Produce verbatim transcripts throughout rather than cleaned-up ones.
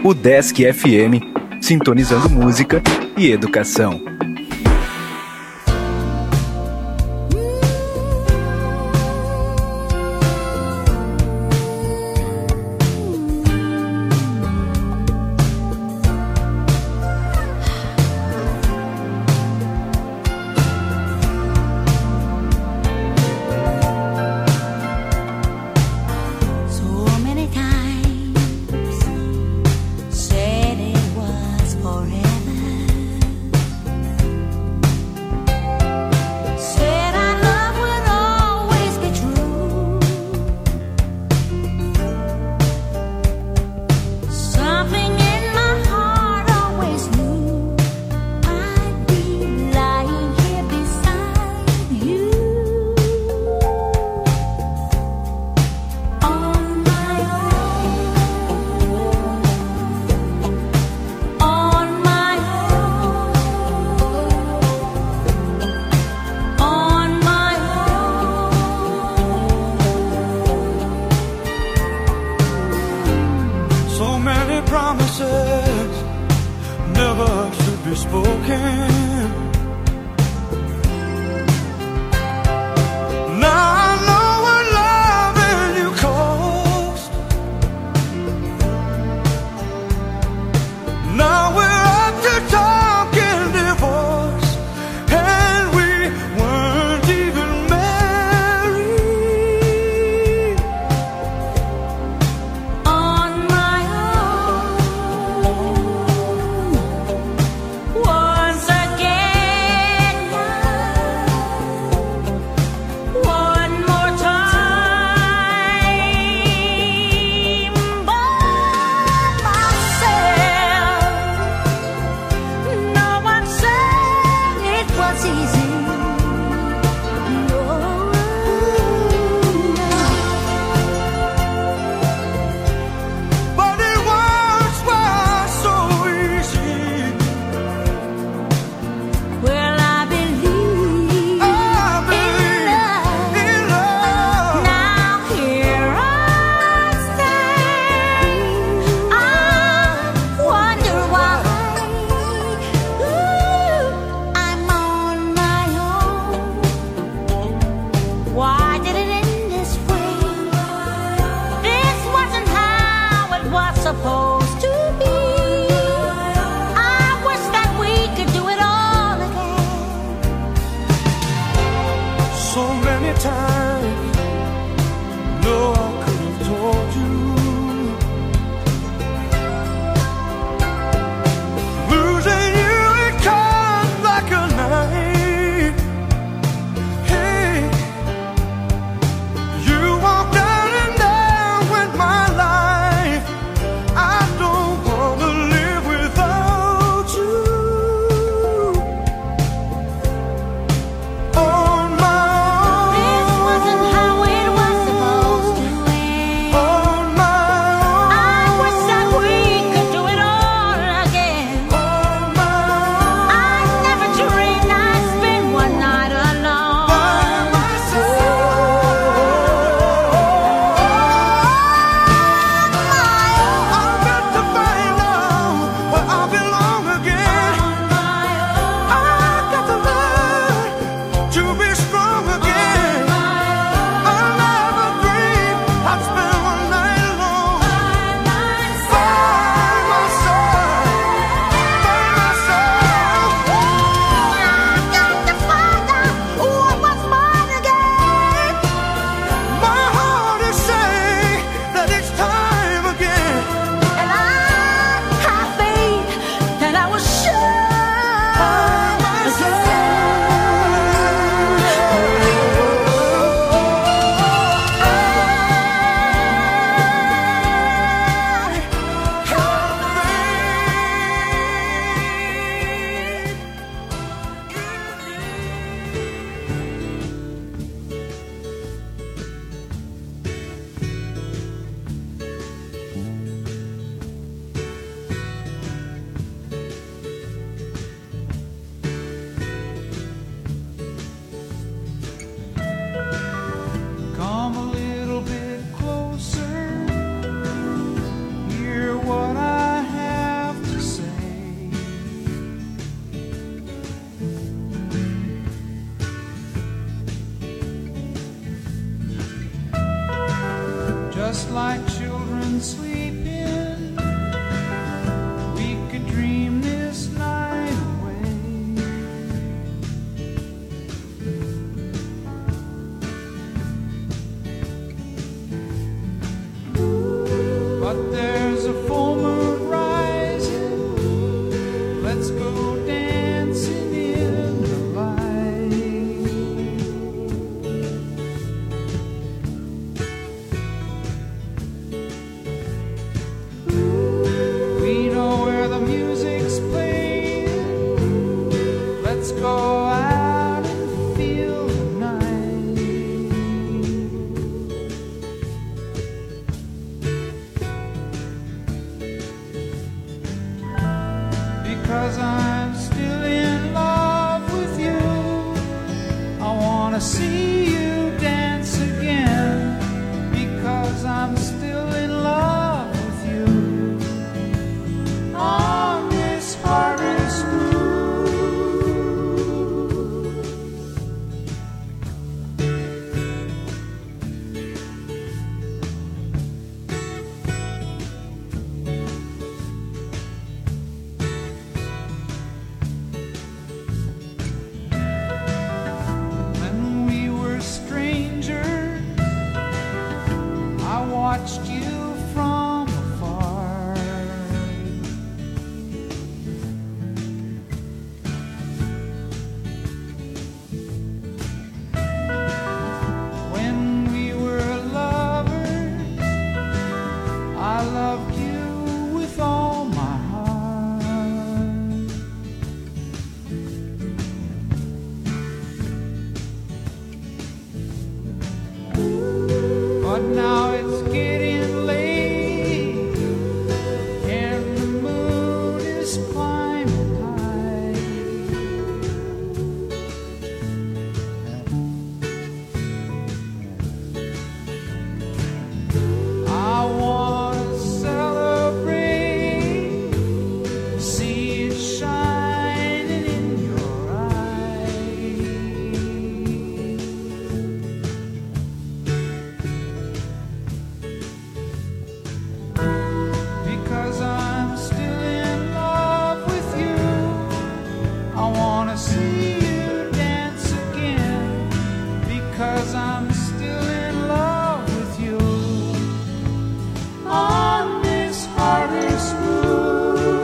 o Desk F M, sintonizando música e educação. Once I children sleeping, we could dream this night away. But there's a full moon rising, let's go dancing in the light. We know where the music's playing, let's go out and feel the night. Because I'm still in love with you, I wanna see you dance again. Because I'm still in love with you, on this hardest groove. When we were strangers, I watched you from afar. When we were lovers, I loved you with all my heart. But now it's getting late, and the moon is climbing high. I wanna celebrate, see it shining in your eyes. Because I'm still in love with you, I wanna see you dance again. Because I'm still in love with you, on this hardest groove.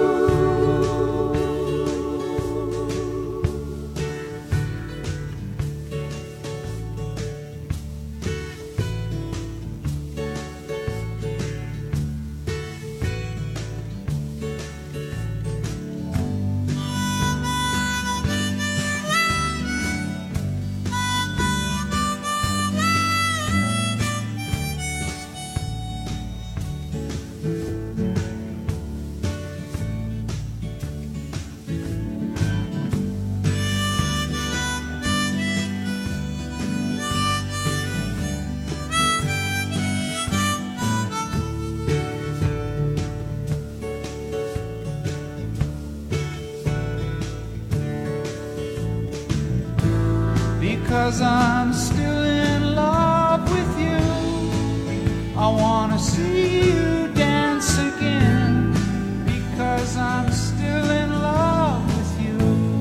Because I'm still in love with you, I wanna see you dance again. Because I'm still in love with you,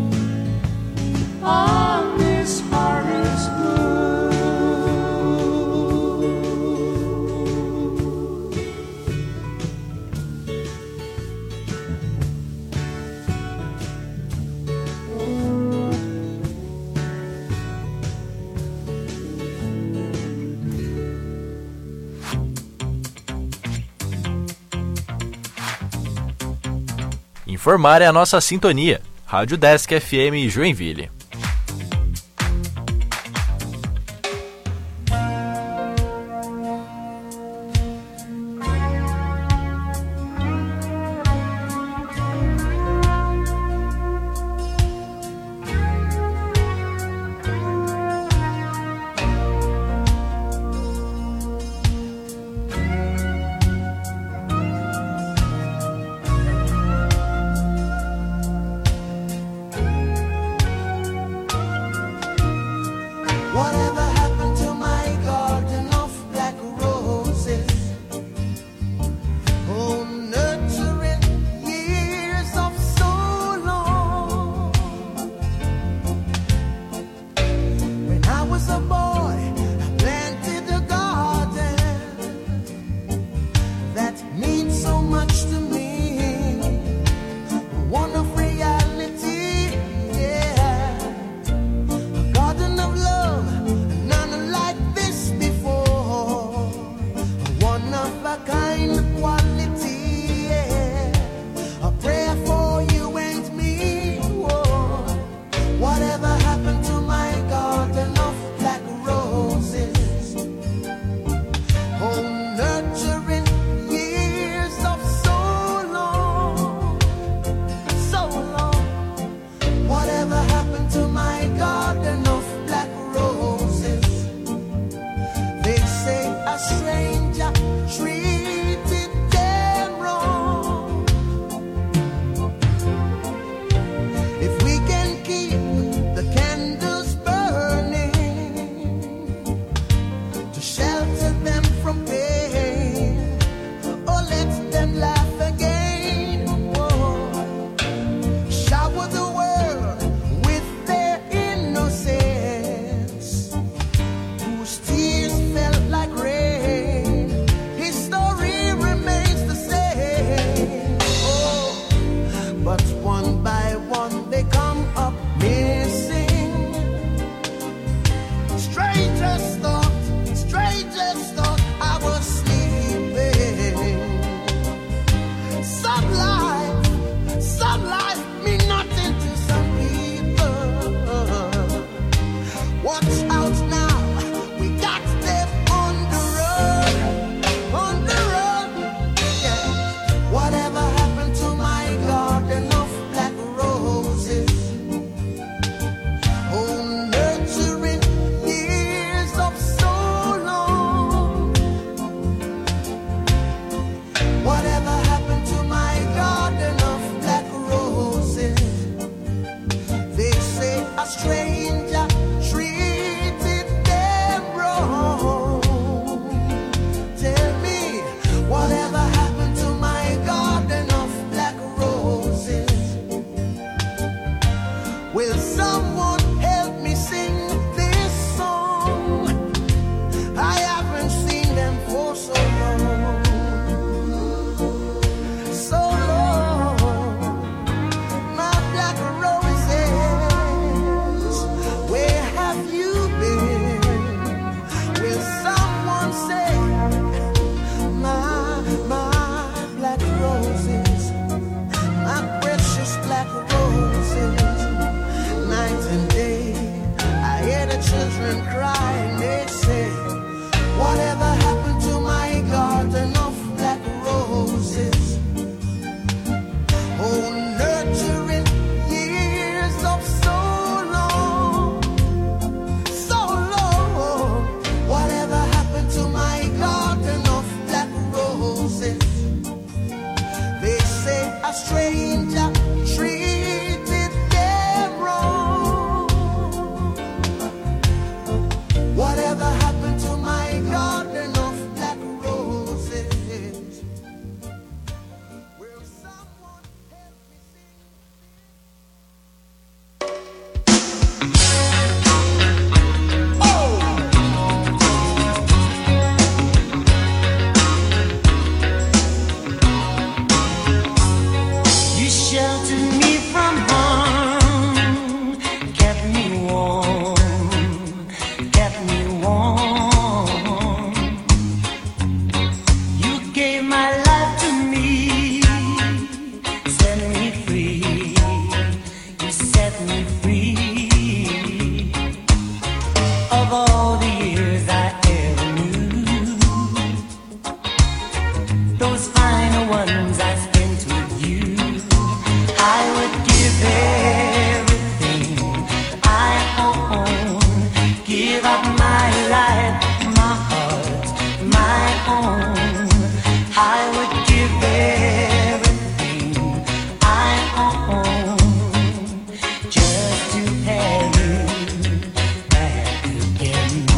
on this hardest groove. Informar é a nossa sintonia. Rádio Desk F M Joinville. stranger treated them wrong. Whatever happened to my garden of black roses? Will someone help me sing? You sheltered me from harm, kept me warm, kept me warm. You gave my life to me, set me free. You set me free. Of all the years I ever knew, those final ones I spent with you, I would give everything I own, give up my life, my heart, my own. I would give everything I own just to have you back again.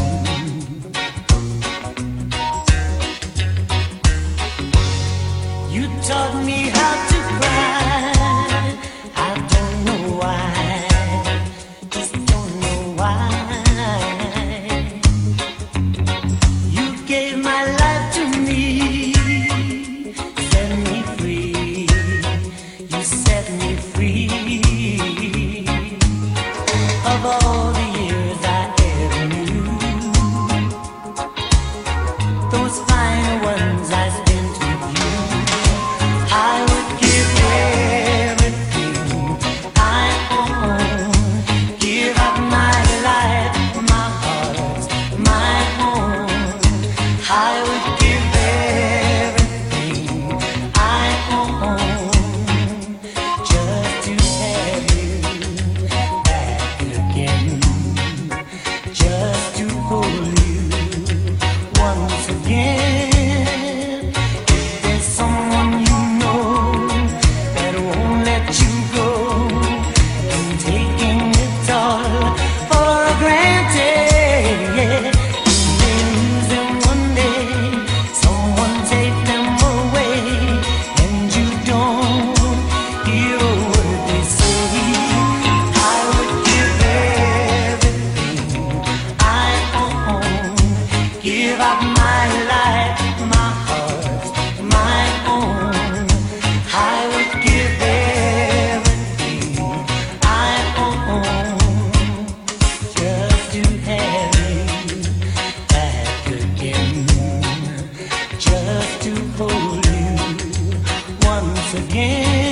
You taught me how to cry. I don't know why, just don't know why. You gave my life to me, set me free. You set me free. Of all the years I ever knew, those final ones I spent with you, I would give everything I own, give up my life, my heart, my own. I would give everything I own just to have you back again, just to hold you once again. If there's someone you know that won't let you go, and taking it all for granted, yeah. You may lose them one day, someone take them away, and you don't hear a word they say. I would give everything I own, give up my life, my heart, my own. I would give everything I own just to have you back again, just to hold you once again.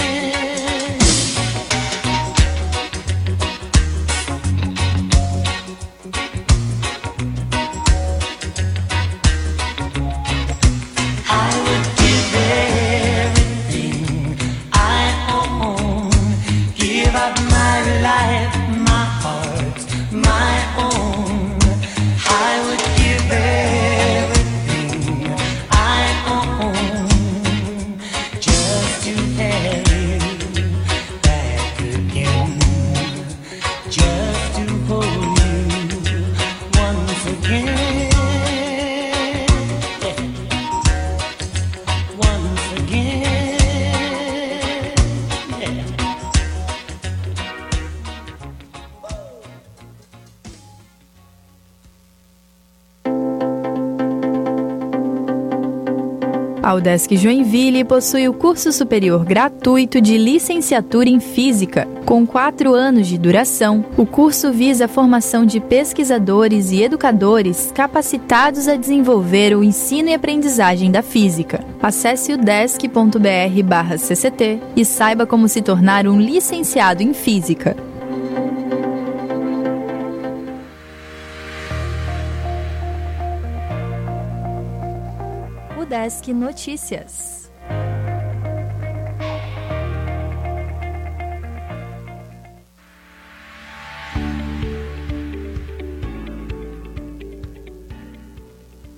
I would give everything I own, give up my life, my heart, my own. I would give everything I own just to have you back again, just to hold you once again. Once again, yeah. A UDESC Joinville possui o curso superior gratuito de licenciatura em Física. Com quatro anos de duração, o curso visa a formação de pesquisadores e educadores capacitados a desenvolver o ensino e aprendizagem da física. Acesse udesc ponto br barra C C T e saiba como se tornar um licenciado em Física. UDESC Notícias.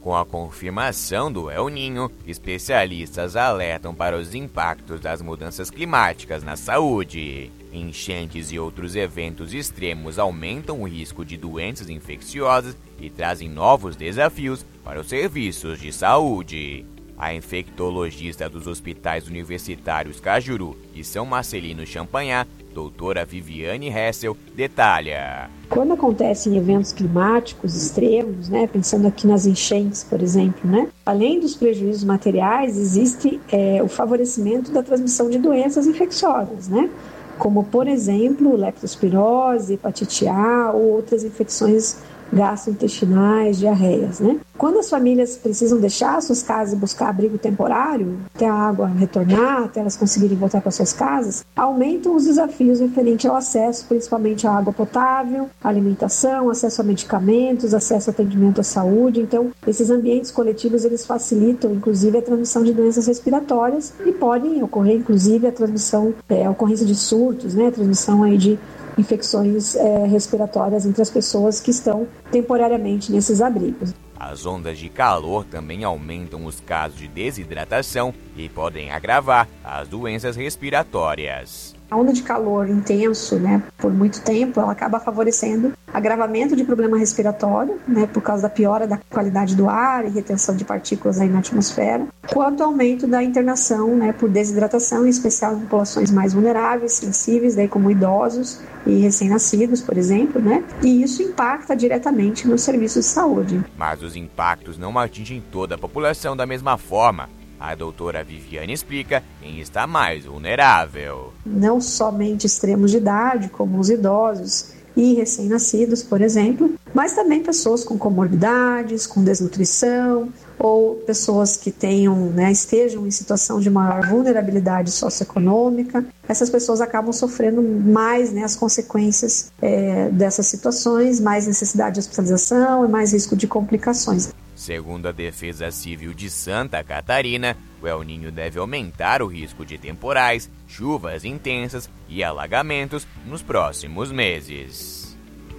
Com a confirmação do El Niño, especialistas alertam para os impactos das mudanças climáticas na saúde. Enchentes e outros eventos extremos aumentam o risco de doenças infecciosas e trazem novos desafios para os serviços de saúde. A infectologista dos hospitais universitários Cajuru e São Marcelino Champagnat, doutora Viviane Hessel, detalha. Quando acontecem eventos climáticos extremos, né, pensando aqui nas enchentes, por exemplo, né, além dos prejuízos materiais, existe é, o favorecimento da transmissão de doenças infecciosas, né, como, por exemplo, leptospirose, hepatite A ou outras infecções gastrointestinais, diarreias, né? Quando as famílias precisam deixar suas casas e buscar abrigo temporário, até a água retornar, até elas conseguirem voltar para suas casas, aumentam os desafios referentes ao acesso, principalmente à água potável, alimentação, acesso a medicamentos, acesso a atendimento à saúde. Então, esses ambientes coletivos, eles facilitam, inclusive, a transmissão de doenças respiratórias e podem ocorrer, inclusive, a transmissão, é, a ocorrência de surtos, né? A transmissão aí de infecções é, respiratórias entre as pessoas que estão temporariamente nesses abrigos. As ondas de calor também aumentam os casos de desidratação e podem agravar as doenças respiratórias. A onda de calor intenso, né, por muito tempo, ela acaba favorecendo agravamento de problema respiratório, né, por causa da piora da qualidade do ar e retenção de partículas aí na atmosfera, quanto ao aumento da internação, né, por desidratação, em especial em populações mais vulneráveis, sensíveis, daí como idosos e recém-nascidos, por exemplo, né, e isso impacta diretamente nos serviços de saúde. Mas os impactos não atingem toda a população da mesma forma. A doutora Viviane explica quem está mais vulnerável. Não somente extremos de idade, como os idosos e recém-nascidos, por exemplo, mas também pessoas com comorbidades, com desnutrição, ou pessoas que tenham, né, estejam em situação de maior vulnerabilidade socioeconômica. Essas pessoas acabam sofrendo mais, né, as consequências é, dessas situações, mais necessidade de hospitalização e mais risco de complicações. Segundo a Defesa Civil de Santa Catarina, o El Niño deve aumentar o risco de temporais, chuvas intensas e alagamentos nos próximos meses.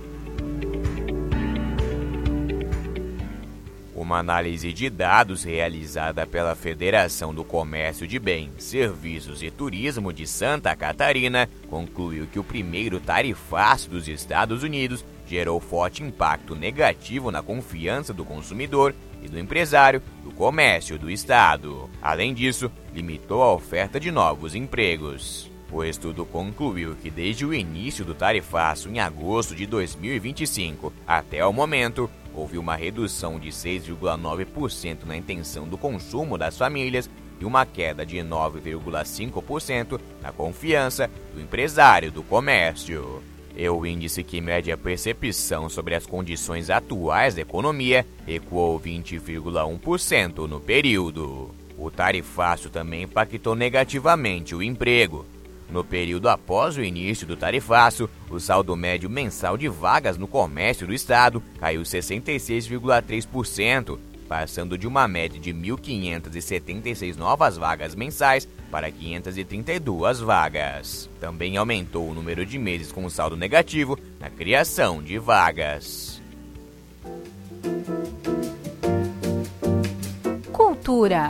Uma análise de dados realizada pela Federação do Comércio de Bens, Serviços e Turismo de Santa Catarina concluiu que o primeiro tarifaço dos Estados Unidos gerou forte impacto negativo na confiança do consumidor e do empresário do comércio do estado. Além disso, limitou a oferta de novos empregos. O estudo concluiu que desde o início do tarifaço em agosto de dois mil e vinte e cinco até o momento, houve uma redução de seis vírgula nove por cento na intenção do consumo das famílias e uma queda de nove vírgula cinco por cento na confiança do empresário do comércio. E o índice que mede a percepção sobre as condições atuais da economia recuou vinte vírgula um por cento no período. O tarifaço também impactou negativamente o emprego. No período após o início do tarifaço, o saldo médio mensal de vagas no comércio do estado caiu sessenta e seis vírgula três por cento, passando de uma média de mil quinhentas e setenta e seis novas vagas mensais para quinhentas e trinta e duas vagas. Também aumentou o número de meses com saldo negativo na criação de vagas. Cultura.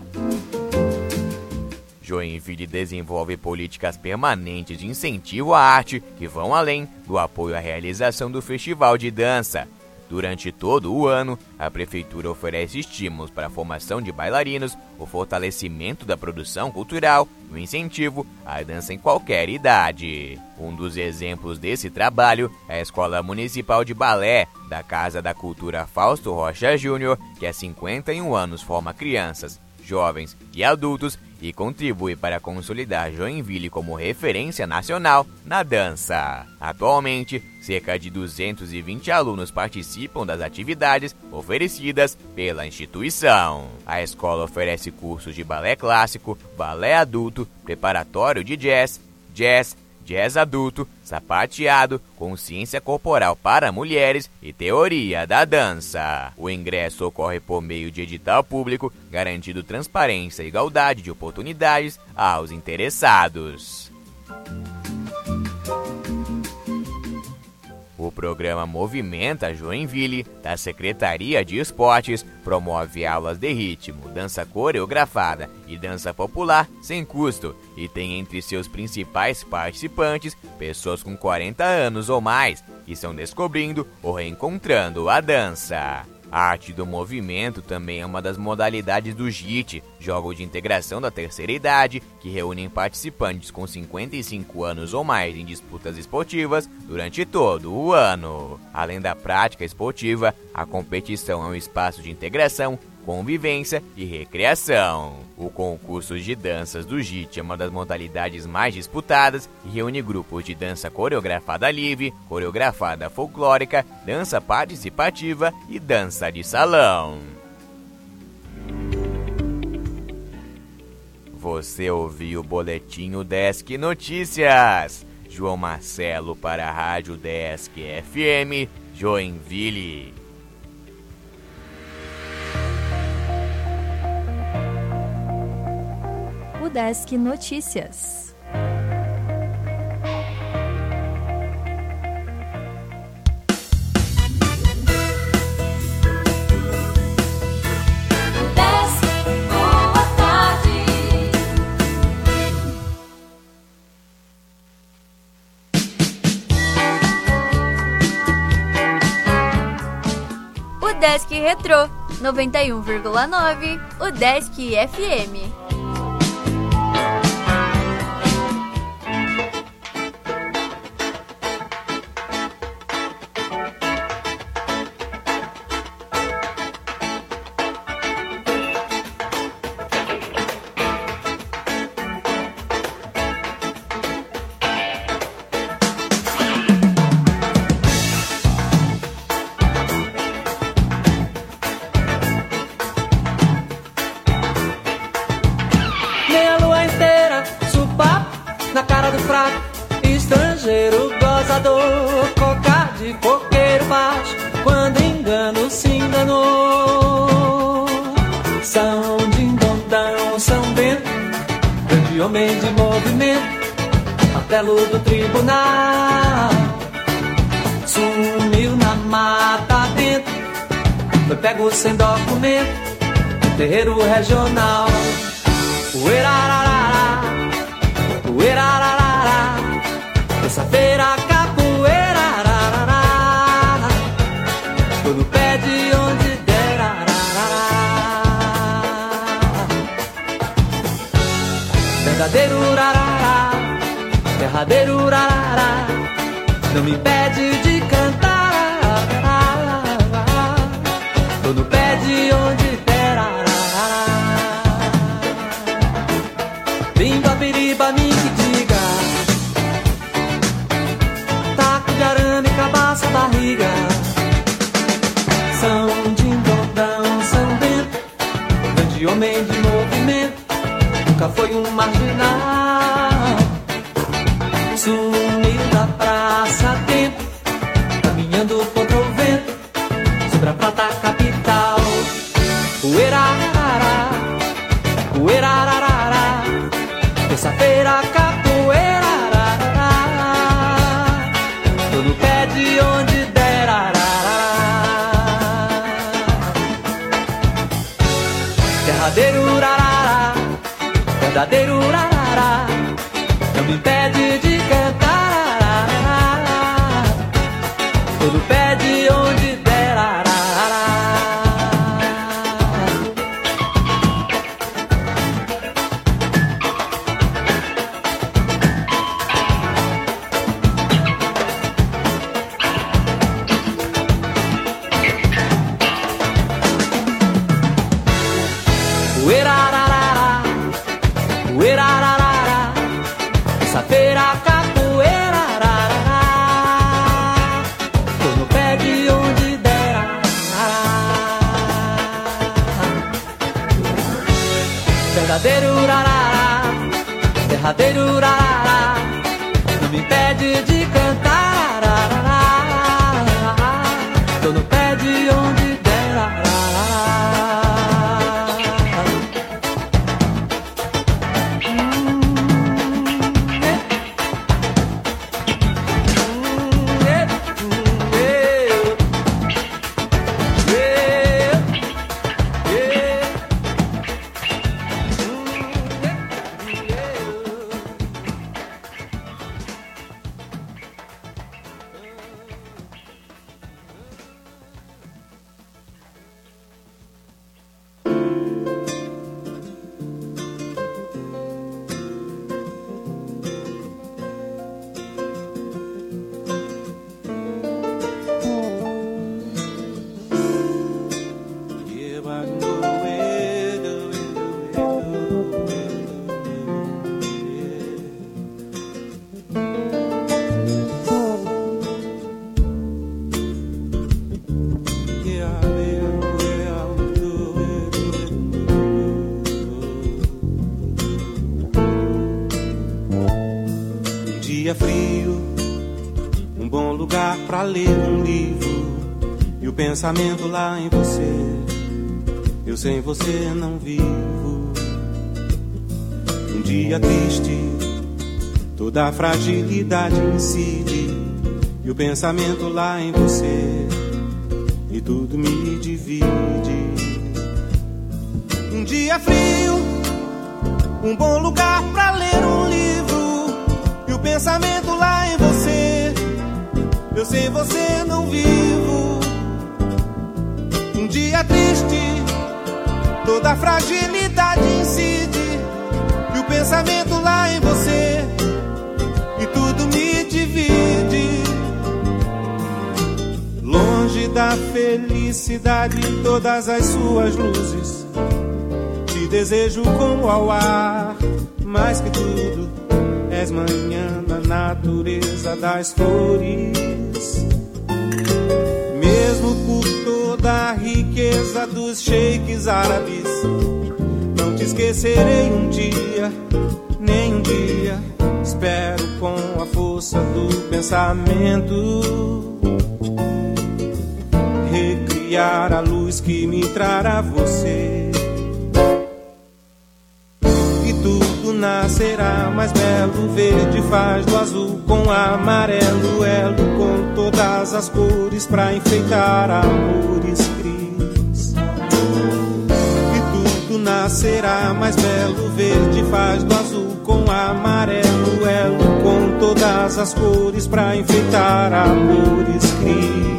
Joinville desenvolve políticas permanentes de incentivo à arte que vão além do apoio à realização do Festival de Dança. Durante todo o ano, a Prefeitura oferece estímulos para a formação de bailarinos, o fortalecimento da produção cultural e o incentivo à dança em qualquer idade. Um dos exemplos desse trabalho é a Escola Municipal de Balé da Casa da Cultura Fausto Rocha Júnior, que há cinquenta e um anos forma crianças, jovens e adultos e contribui para consolidar Joinville como referência nacional na dança. Atualmente, cerca de duzentos e vinte alunos participam das atividades oferecidas pela instituição. A escola oferece cursos de balé clássico, balé adulto, preparatório de jazz, jazz, jazz adulto, sapateado, consciência corporal para mulheres e teoria da dança. O ingresso ocorre por meio de edital público, garantindo transparência e igualdade de oportunidades aos interessados. O programa Movimenta Joinville, da Secretaria de Esportes, promove aulas de ritmo, dança coreografada e dança popular sem custo e tem entre seus principais participantes pessoas com quarenta anos ou mais que estão descobrindo ou reencontrando a dança. A arte do movimento também é uma das modalidades do J I T, Jogo de Integração da Terceira Idade, que reúnem participantes com cinquenta e cinco anos ou mais em disputas esportivas durante todo o ano. Além da prática esportiva, a competição é um espaço de integração, convivência e recreação. O concurso de danças do J I T é uma das modalidades mais disputadas e reúne grupos de dança coreografada livre, coreografada folclórica, dança participativa e dança de salão. Você ouviu o Boletim Desk Notícias. João Marcelo para a Rádio Desk F M, Joinville. O Desk Notícias. O Desk Retrô, noventa e um vírgula nove, o Desk F M. Na cara do fraco, estrangeiro gozador, cocar de coqueiro baixo, quando engano se enganou. São Dindondão, São Bento, grande homem de movimento, martelo do tribunal. Sumiu na mata dentro, foi pego sem documento, terreiro regional. Uerarará, uerarará, terça-feira capoeira, ararará, tô no pé de onde der, ararará. Verdadeiro urarará, derradeiro urarará, não me impede de cantar, ararará, tô no pé de onde der, ararará. Língua biriba, me que diga, taco de arame, cabaça, barriga. São Dindondão, São Bento, grande homem de movimento, nunca foi um marginal. Sumiu da praça a tempo, caminhando contra o vento, sobre a prata capital. Uerarará, uerarará, terça-feira capoeira, ararará, tô no pé de onde der, ararará. Derradeiro urarará, verdadeiro urarará, não me impede de cantar, ararará, tô no pé de onde der, ararará. Uerarará, uerarará, terça-feira capoeira, ararará, tô no pé de onde der, ararará. Verdadeiro urarará, derradeiro urarará, não me impede de cantar, ararará, tô no pé de onde der, ararará. dia frio, um bom lugar pra ler um livro, e o pensamento lá em você, eu sem você não vivo. Um dia triste, toda a fragilidade incide, e o pensamento lá em você, e tudo me divide. Um dia frio, um bom lugar pra ler um livro, e o pensamento lá em você, eu sem você não vivo. Um dia triste, toda a fragilidade incide, e o pensamento lá em você, e tudo me divide. Longe da felicidade, todas as suas luzes, te desejo como ao ar, mais que tudo, és manhã na natureza das flores. Mesmo por toda a riqueza dos sheiks árabes, não te esquecerei um dia, nem um dia. Espero com a força do pensamento recriar a luz que me trará você. E tudo nascerá mais belo, verde faz do azul com amarelo, elo com todas as cores pra enfeitar amores cris. E tudo nascerá mais belo, verde faz do azul com amarelo, elo com todas as cores pra enfeitar amores cris.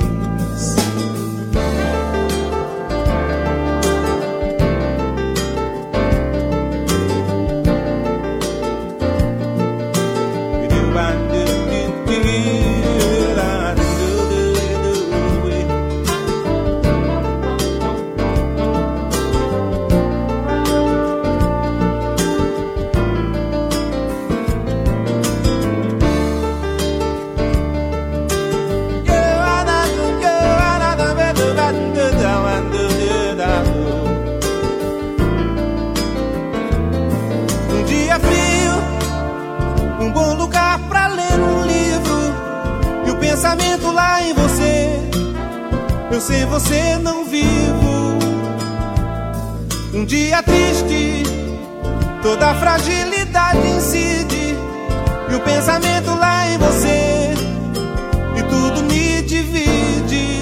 Eu sem você não vivo. Um dia triste, toda a fragilidade incide, e o pensamento lá em você, e tudo me divide.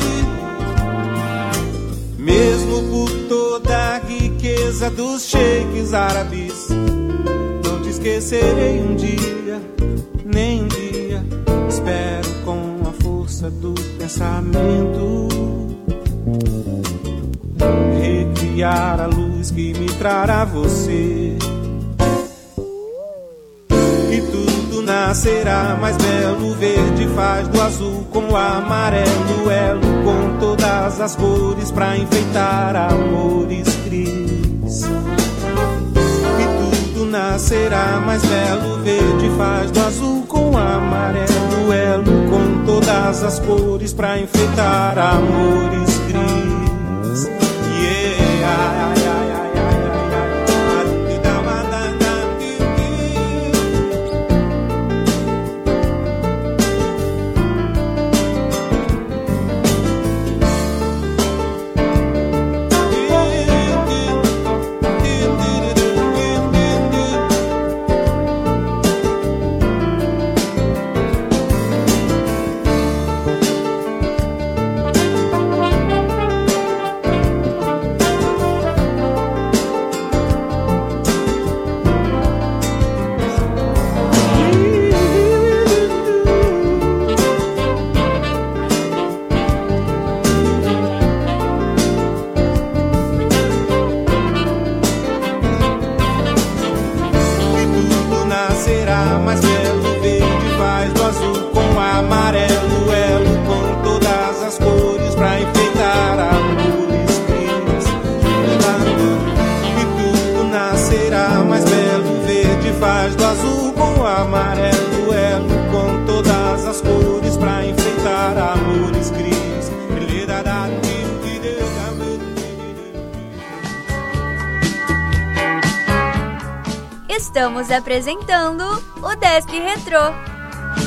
Mesmo por toda a riqueza dos sheiks árabes, não te esquecerei um dia, nem um dia. Espero com a força do pensamento recriar a luz que me trará você. E tudo nascerá mais belo, verde faz do azul com o amarelo, elo com todas as cores pra enfeitar amores cris. E tudo nascerá mais belo, verde faz do azul com o amarelo, elo com todas as cores pra enfeitar amores cris. Estamos apresentando o Desk Retrô.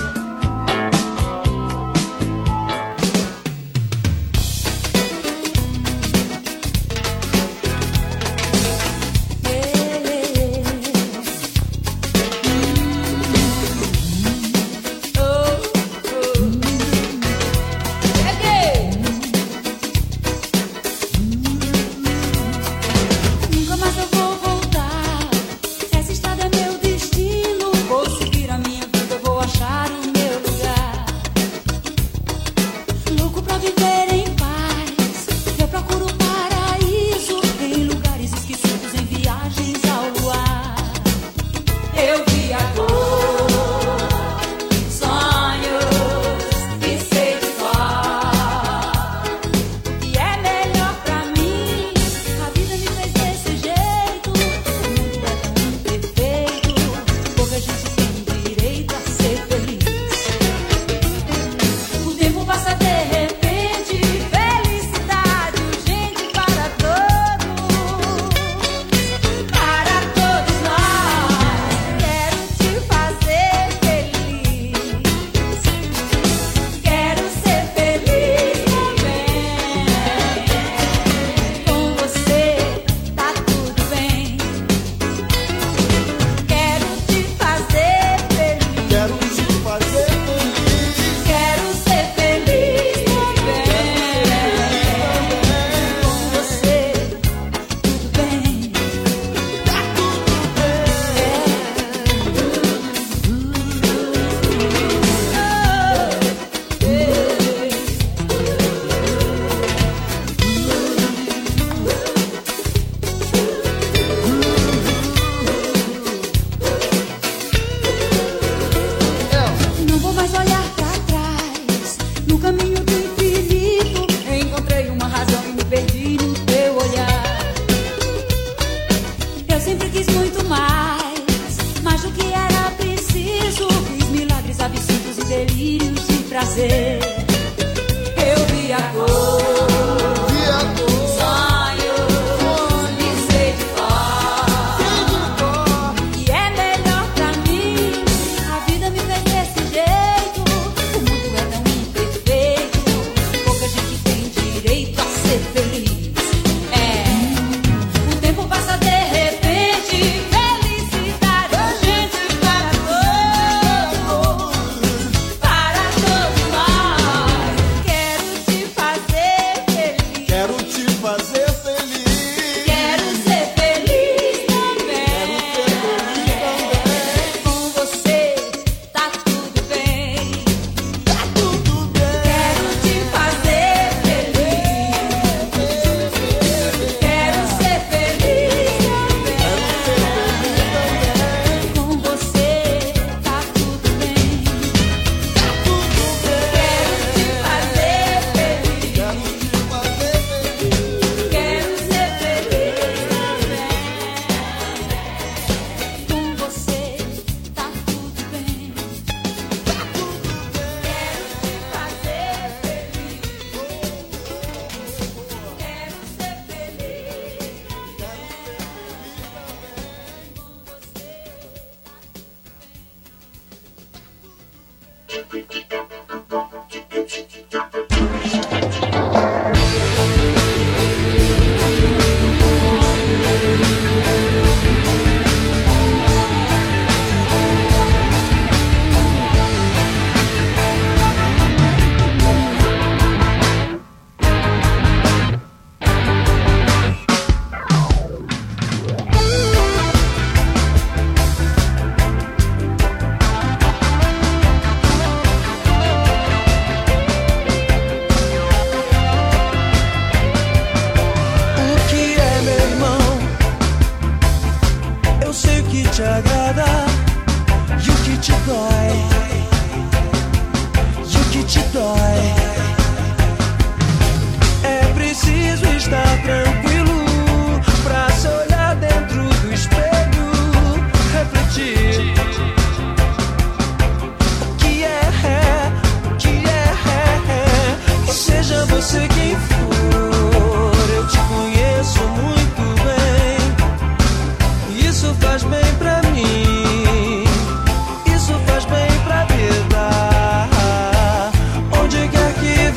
Onde quer que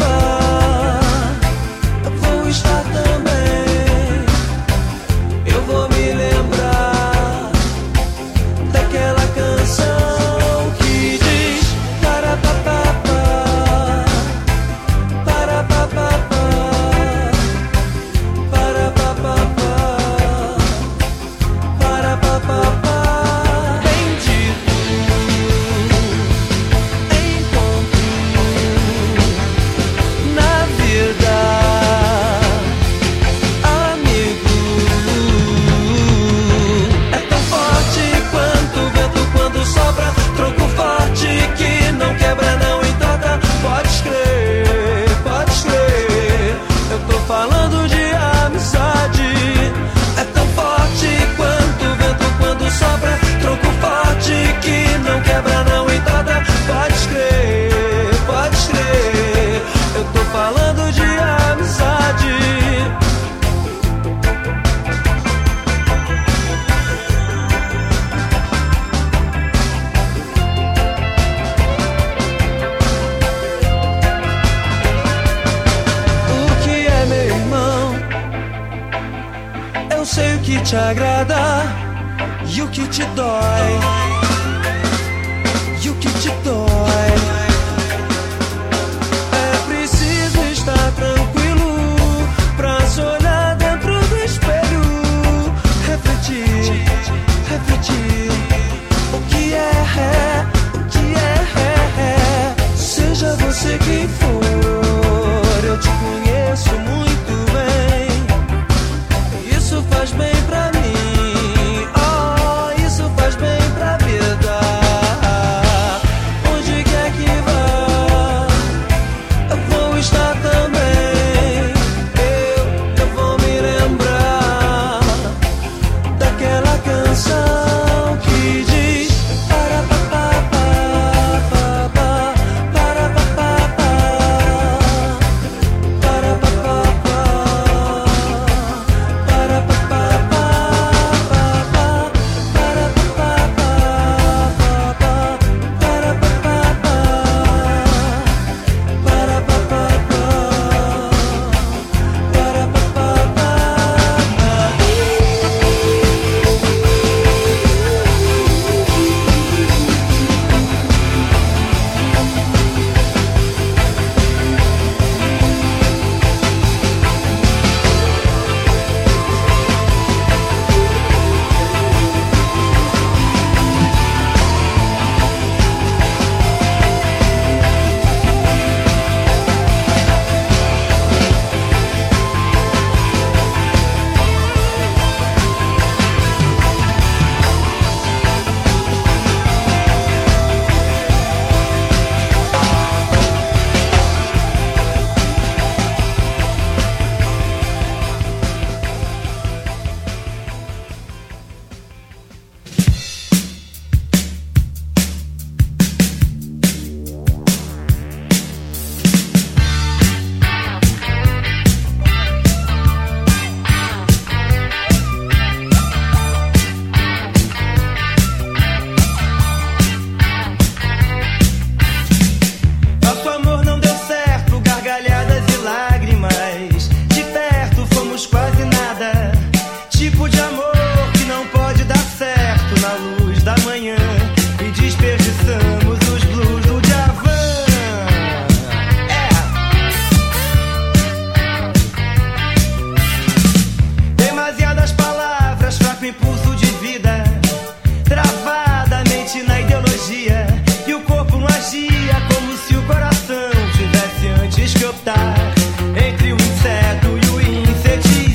que te agrada e o que te dói, e o que te dói. É preciso estar tranquilo pra se olhar dentro do espelho, refletir, refletir. O que é, é, o que é, é, é. Seja você quem for, eu te conheço muito bem. Isso faz bem pra mim, oh, isso faz bem pra vida. Onde quer que vá, eu vou estar também. Eu, eu vou me lembrar daquela canção que diz para papá, para papá, para papá, para papá.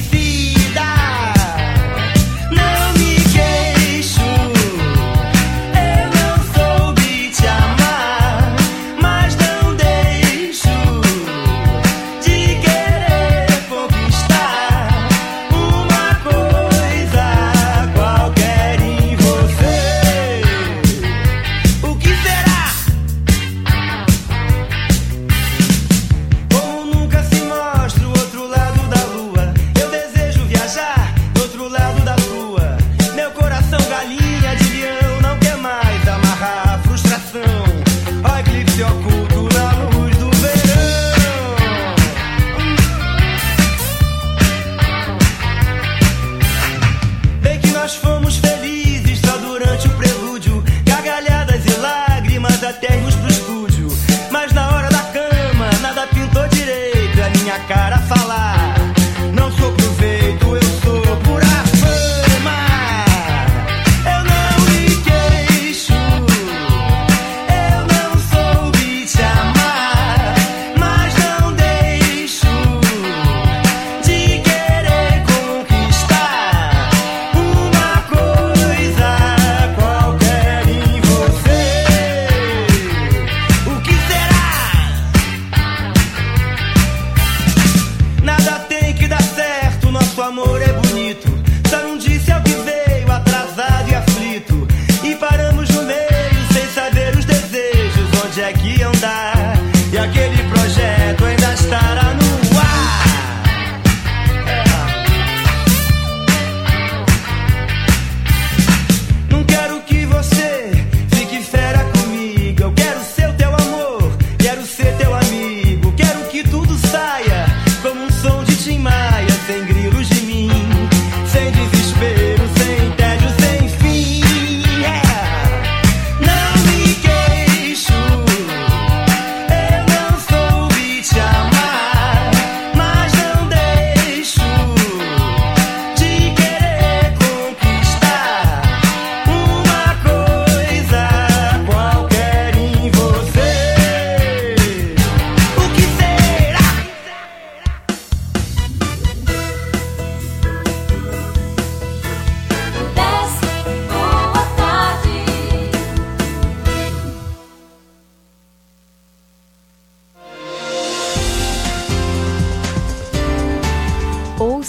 É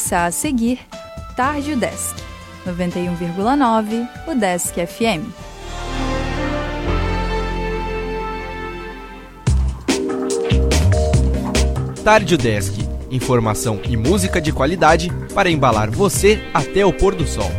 Começa a seguir Tarde o Desk, noventa e um vírgula nove, o Desk F M. Tarde o Desk, informação e música de qualidade para embalar você até o pôr do sol.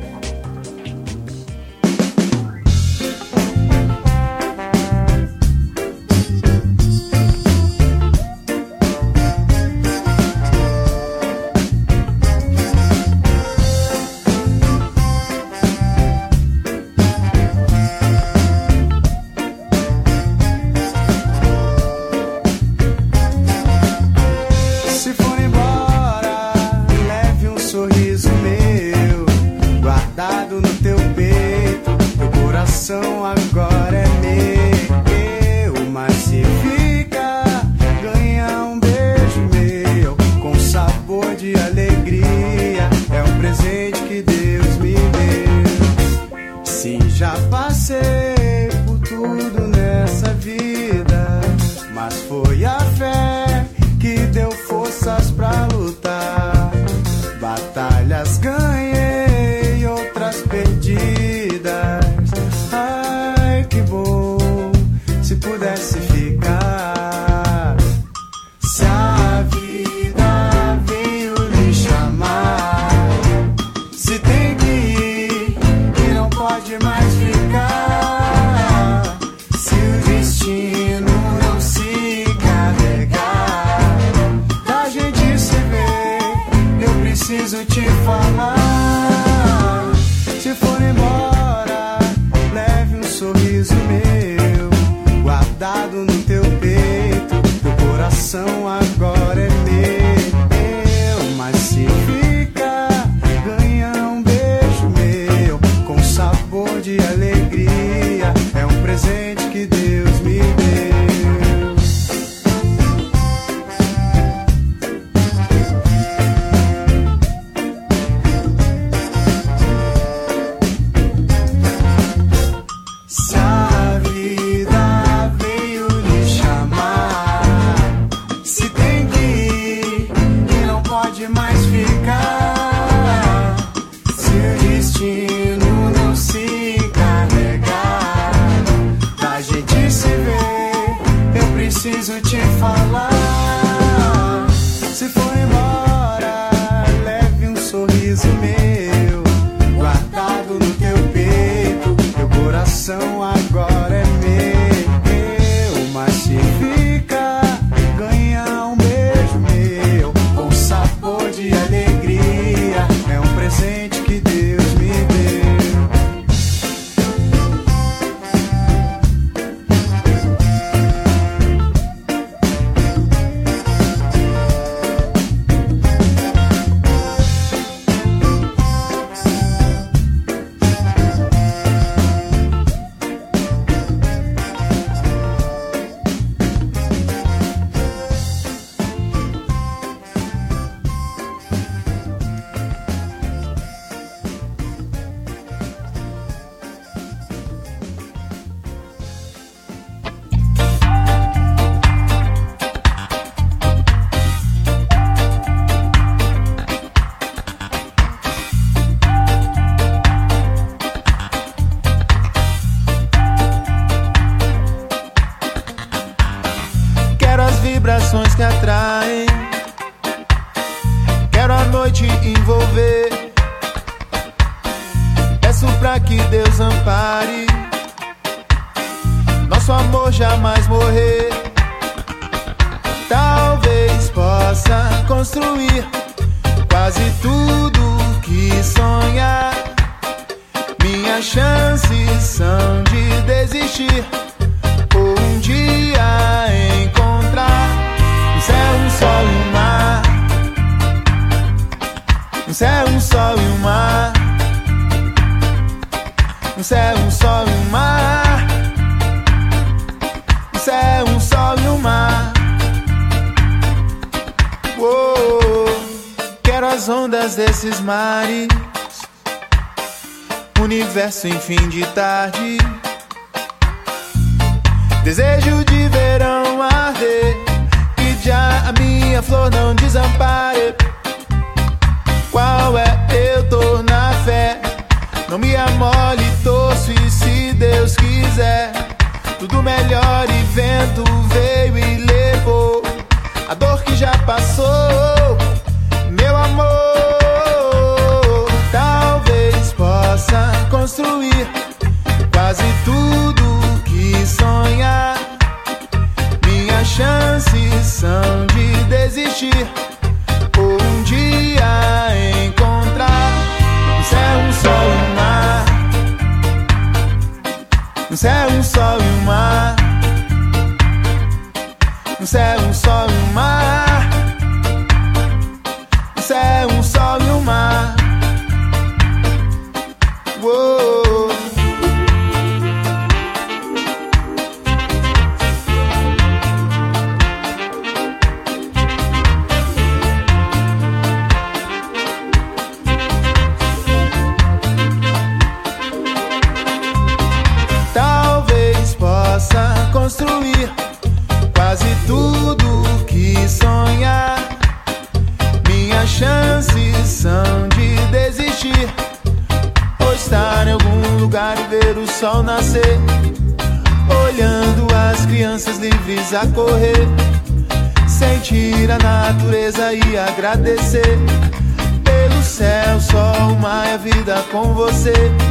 Que atraem, quero a noite envolver. Peço pra que Deus ampare nosso amor jamais morrer. Talvez possa construir quase tudo que sonhar. Minhas chances são de desistir ou um dia encontrar um céu, um sol e um mar. Um céu, um sol e um mar. Um céu, um sol e um mar. Um céu, um sol e um mar. Uou, quero as ondas desses mares, universo em fim de tarde. Desejo de verão arder, que já a minha flor não desampare. qual é? Eu tô na fé. Não me amole, torço e se Deus quiser, tudo melhor e vento veio e levou a dor que já passou, meu amor. Talvez possa construir quase tudo que sonhar. Minhas chances são de desistir ou um dia encontrar um céu, um sol e um mar, um céu, um sol e um mar, um céu, um sol e um mar, um céu, um sol e um mar. Uou. Construir quase tudo que sonhar. Minhas chances são de desistir ou estar em algum lugar e ver o sol nascer, olhando as crianças livres a correr, sentir a natureza e agradecer pelo céu, sol, mar e a vida com você.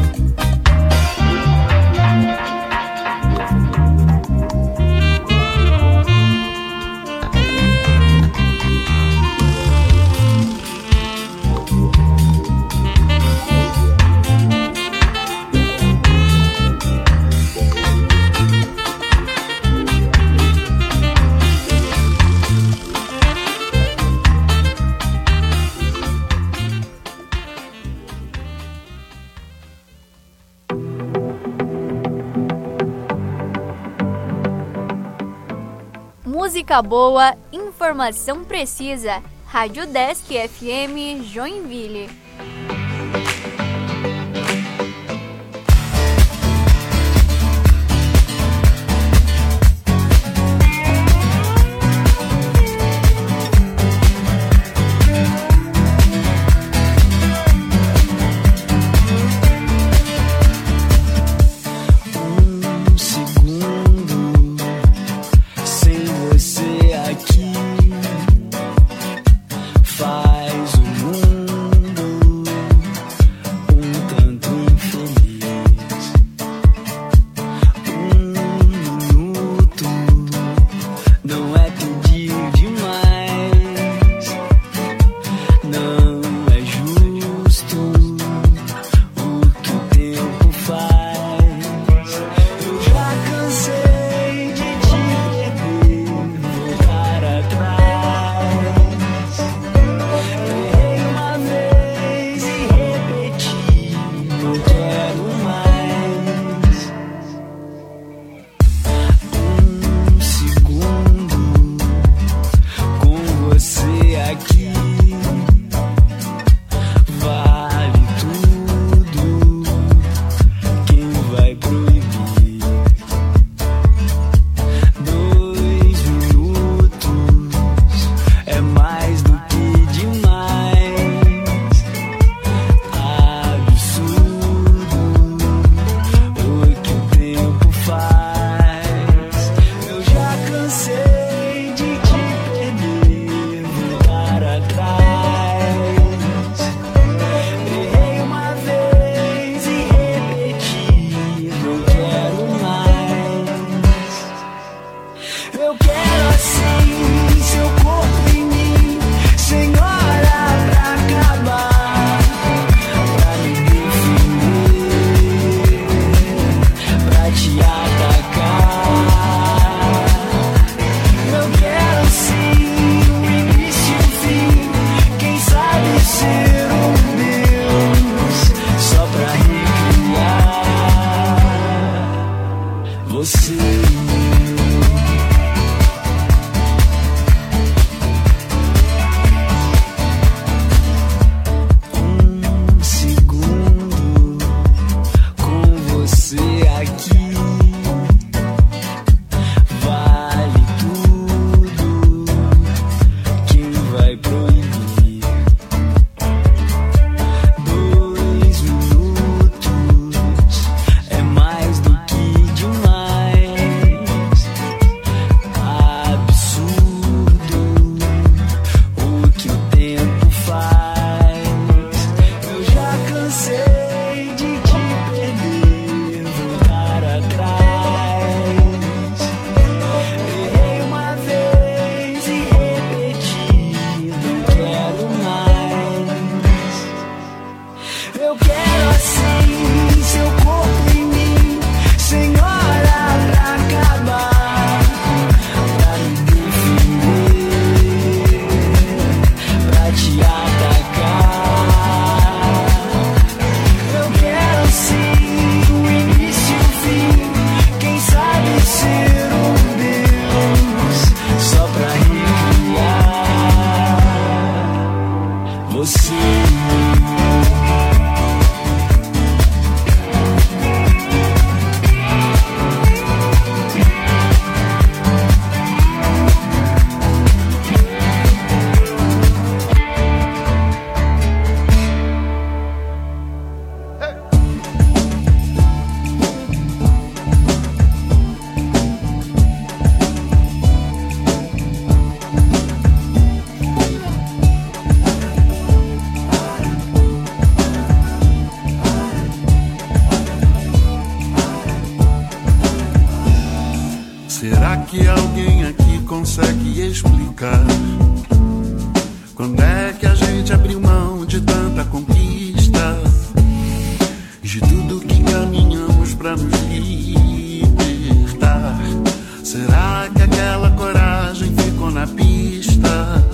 Música boa, informação precisa. Rádio Desk F M Joinville. Faz o mundo Será que alguém aqui consegue explicar quando é que a gente abriu mão de tanta conquista, de tudo que caminhamos pra nos libertar? Será que aquela coragem ficou na pista?